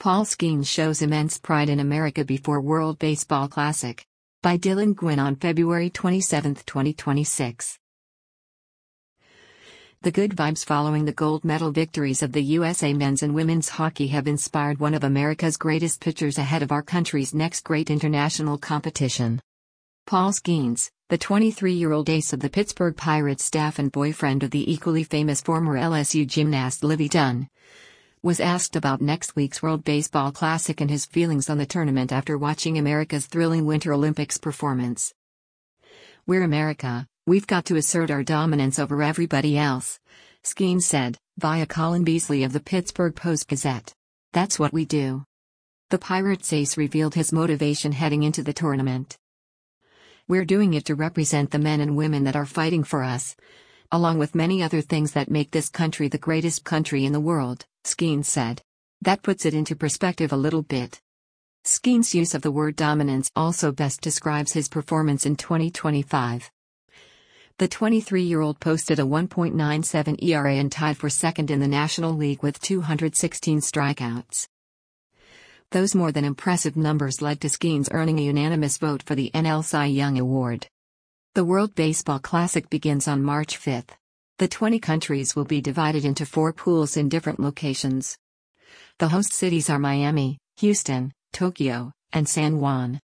Paul Skeens shows immense pride in America before World Baseball Classic. By Dylan Gwynn on February 27, 2026. The good vibes following the gold medal victories of the USA men's and women's hockey have inspired one of America's greatest pitchers ahead of our country's next great international competition. Paul Skeens, the 23-year-old ace of the Pittsburgh Pirates staff and boyfriend of the equally famous former LSU gymnast Livvy Dunne, was asked about next week's World Baseball Classic and his feelings on the tournament after watching America's thrilling Winter Olympics performance. "We're America, we've got to assert our dominance over everybody else," Skeens said, via Colin Beasley of the Pittsburgh Post-Gazette. "That's what we do." The Pirates ace revealed his motivation heading into the tournament. "We're doing it to represent the men and women that are fighting for us, along with many other things that make this country the greatest country in the world," Skeens said. "That puts it into perspective a little bit." Skeens' use of the word dominance also best describes his performance in 2025. The 23-year-old posted a 1.97 ERA and tied for second in the National League with 216 strikeouts. Those more than impressive numbers led to Skeens earning a unanimous vote for the NL Cy Young Award. The World Baseball Classic begins on March 5. The 20 countries will be divided into 4 pools in different locations. The host cities are Miami, Houston, Tokyo, and San Juan.